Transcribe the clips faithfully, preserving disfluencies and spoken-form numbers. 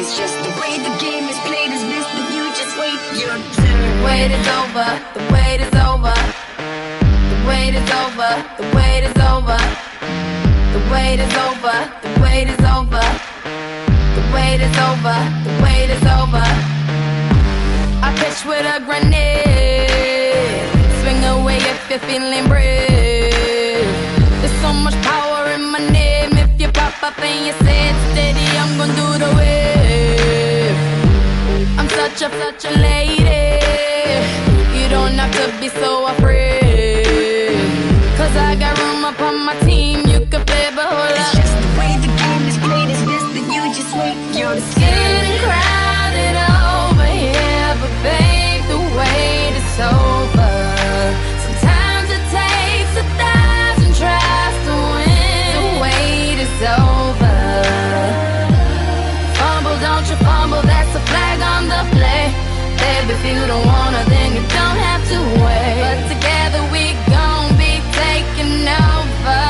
It's just the way the game is played is best, but you just wait your turn. The wait is over, the wait is over. The wait is over, the wait is over. The wait is over, the wait is over. The wait is over, the wait is over. I pitch with a grenade. Swing away if you're feeling brave. There's so much power in my name. If you pop up and you say it steady, I'm gonna do the wave. I'm such a, such a lady. You don't have to be so afraid. Cause I got room up on my team. You can play, but hold up. It's just the way the game is played is best, but you just wait your It's turn. getting crowded over here, but babe, the wait is over. Sometimes it takes a thousand tries to win. The wait is over. Fumble, don't you fumble, that's a flag on the play. Babe, if you don't wanna, then you don't have to wait. But together we gon' be taking over.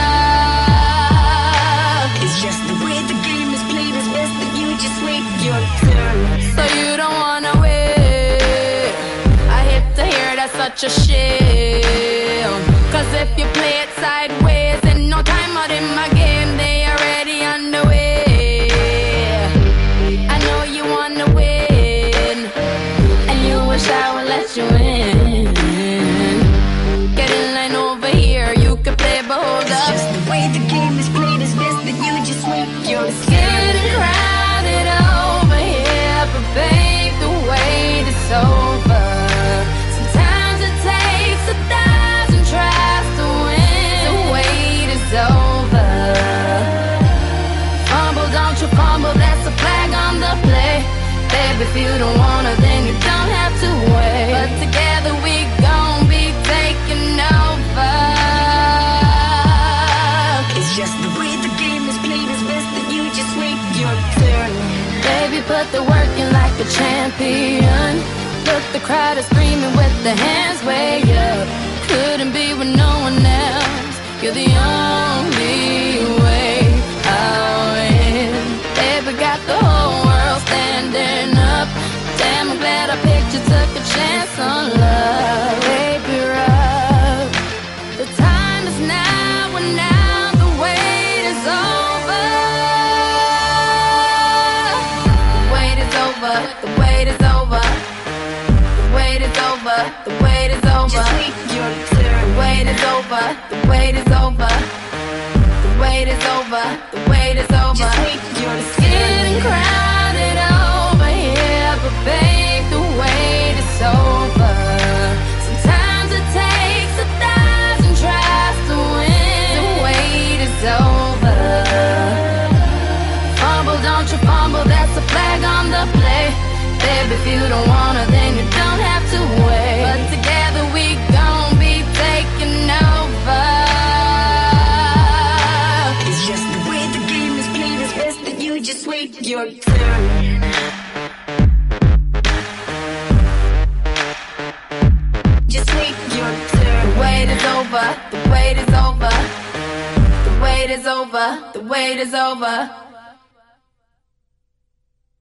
It's just the way the game is played is best, but you just wait your turn. So you don't wanna wait. I hate to hear that's such a shame. Cause if you play it sideways, and no time out in my game, they already underway. I know you wanna win, and you wish I would let you in. Get in line over here, you can play, but hold It's up. just the way the game is played is best, but you just wait your It's turn. getting crowded over here, but babe, the wait is over. Sometimes it takes a thousand tries to win. The wait is over. Fumble, don't you fumble, that's a flag on the play. Babe, if you don't wanna, then you don't have to wait. But together we gon' be taking over. It's just the way the game is played is best, but you just wait your turn. Baby, put the work in like a champion. Look, the crowd is screaming with their hands way up. Couldn't be with no one else. You're the only way I'll win. Baby, got the whole world standing up. Damn, I'm glad I picked you, took a chance on love. Baby, rough. The time is now, and now the wait is over. The wait is over, the wait is over. The wait is over, the wait is over. Just wait your turn. The wait is over, the wait is over. The wait is over, the wait is over. Just wait your It's turn. getting crowded over here, but babe, the wait is over. Sometimes it takes a thousand tries to win. The wait is over. Fumble, don't you fumble, that's a flag on the play. Babe, if you don't wanna, then you don't have to wait. But together we gon' be taking over. It's just the way the game is played is best, but you just wait your turn. Just wait your turn. The wait is over, the wait is over. The wait is over, the wait is over.